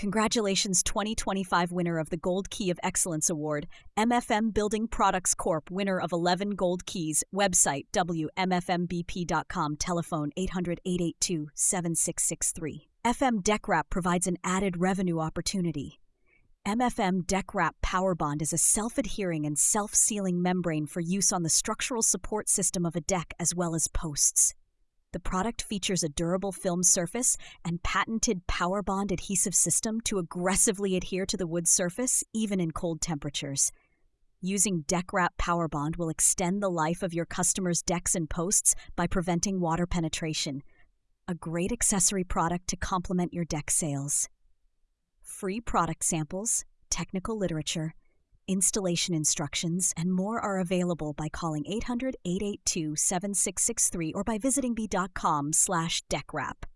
Congratulations 2025 winner of the Gold Key of Excellence Award, MFM Building Products Corp., winner of 11 Gold Keys. Website wmfmbp.com, telephone 800-882-7663. FM Deck Wrap provides an added revenue opportunity. MFM Deck Wrap Power Bond is a self-adhering and self-sealing membrane for use on the structural support system of a deck as well as posts. The product features a durable film surface and patented Power Bond adhesive system to aggressively adhere to the wood surface, even in cold temperatures. Using Deck Wrap Power Bond will extend the life of your customers' decks and posts by preventing water penetration. A great accessory product to complement your deck sales. Free product samples, technical literature, installation instructions, and more are available by calling 800-882-7663 or by visiting b.com/deckwrap.